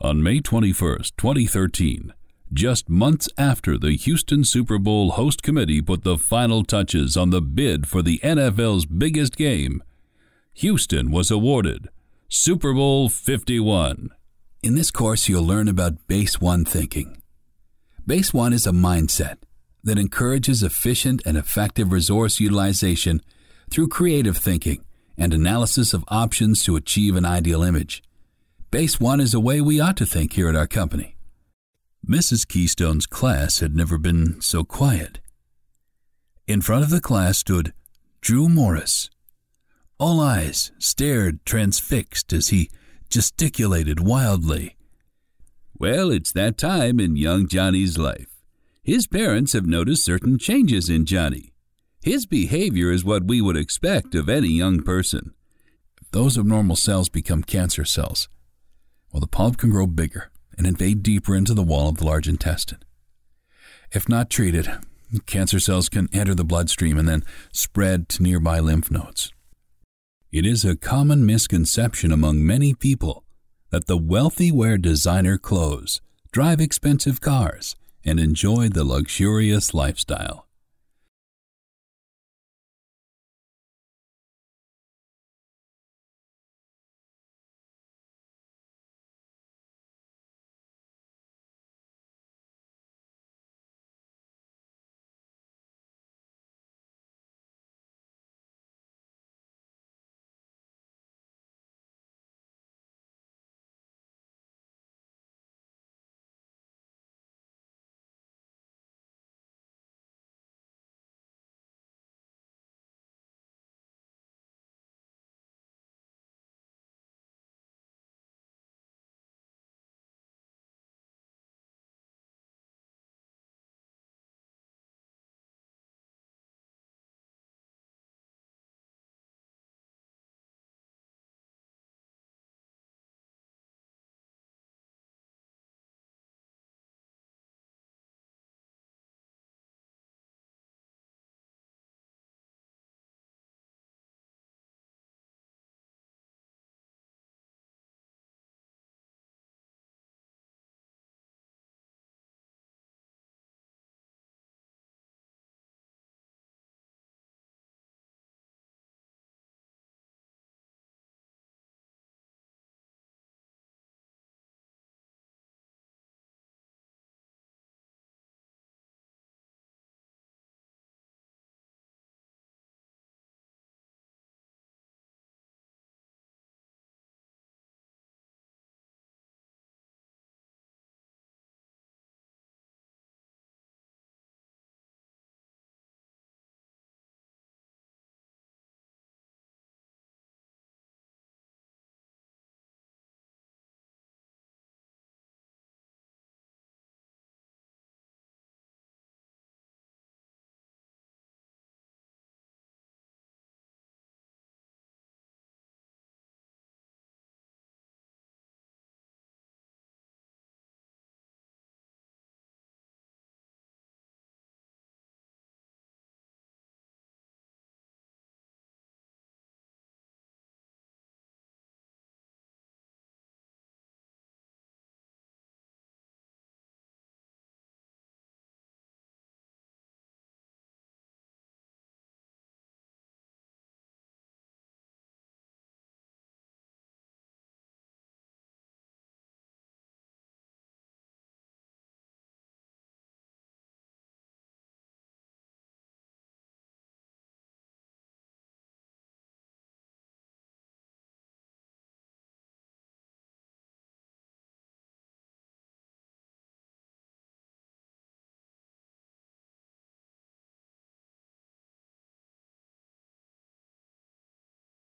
On May 21st, 2013, just months after the Houston Super Bowl host committee put the final touches on the bid for the NFL's biggest game, Houston was awarded Super Bowl 51. In this course, you'll learn about Base 1 thinking. Base 1 is a mindset that encourages efficient and effective resource utilization through creative thinking and analysis of options to achieve an ideal image. Base 1 is a way we ought to think here at our company. Mrs. Keystone's class had never been so quiet. In front of the class stood Drew Morris. All eyes stared transfixed as he gesticulated wildly. Well, it's that time in young Johnny's life. His parents have noticed certain changes in Johnny. His behavior is what we would expect of any young person. If those abnormal cells become cancer cells, well, the polyp can grow bigger and invade deeper into the wall of the large intestine. If not treated, cancer cells can enter the bloodstream and then spread to nearby lymph nodes. It is a common misconception among many people that the wealthy wear designer clothes, drive expensive cars, and enjoy the luxurious lifestyle.